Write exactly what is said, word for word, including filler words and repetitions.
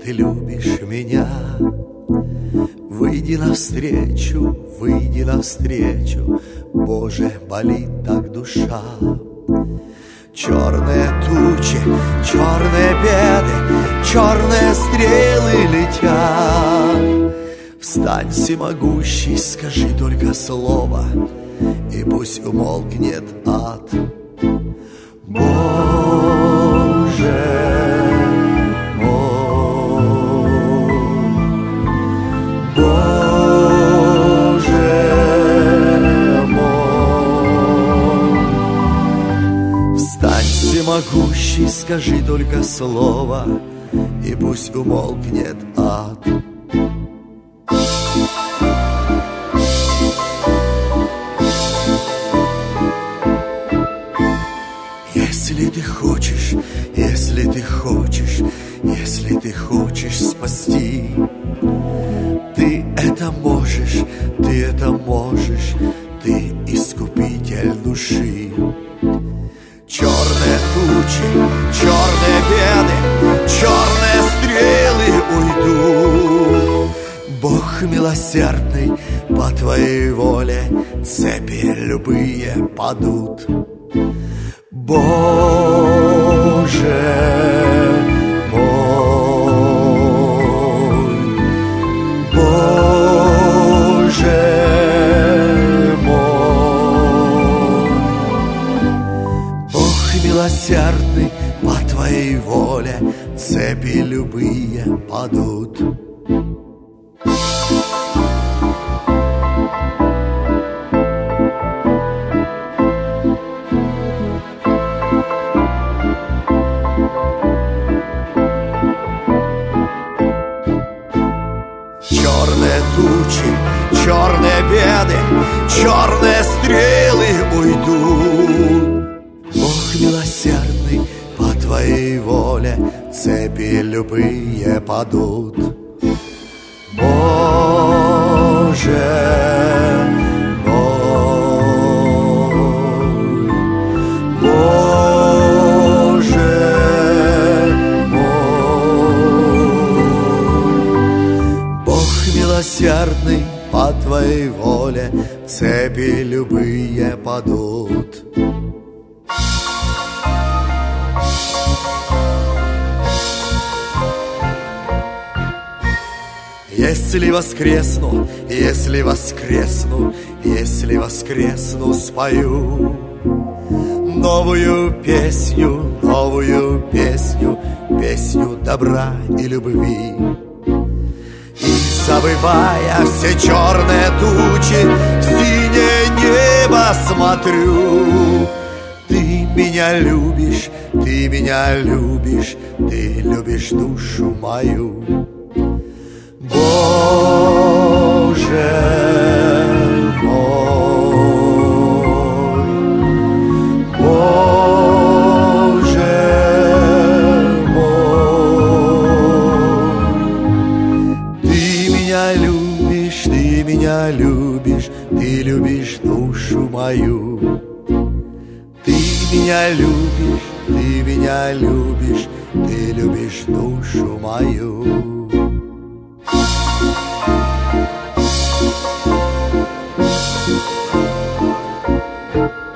ты любишь меня. Выйди навстречу, выйди навстречу, Боже, болит так душа. Черные тучи, черные беды, черные стрелы летят. Встань, всемогущий, скажи только слово, и пусть умолкнет ад. Боже мой, Боже мой. Встань, всемогущий, скажи только слово, и пусть умолкнет ад. Если ты хочешь, если ты хочешь, если ты хочешь спасти, ты это можешь, ты это можешь, ты искупитель души. Черные тучи, черные беды, черные стрелы уйдут. Бог милосердный, по твоей воле цепи любые падут. Боже мой, Боже мой. Бог милосердный, по твоей воле цепи любые падут. Черные тучи, черные беды, черные стрелы уйдут. Бог милосердный, по твоей воле цепи любые падут. Боже мой, Боже милосердный, по твоей воле цепи любые падут. Если воскресну, если воскресну, если воскресну, спою новую песню, новую песню, песню добра и любви. Забывая все черные тучи, в синее небо смотрю. Ты меня любишь, ты меня любишь, ты любишь душу мою. Боже мой, Боже мой. Ты меня любишь, ты меня любишь, ты любишь душу мою. Ты меня любишь, ты меня любишь, ты любишь душу мою. Thank you.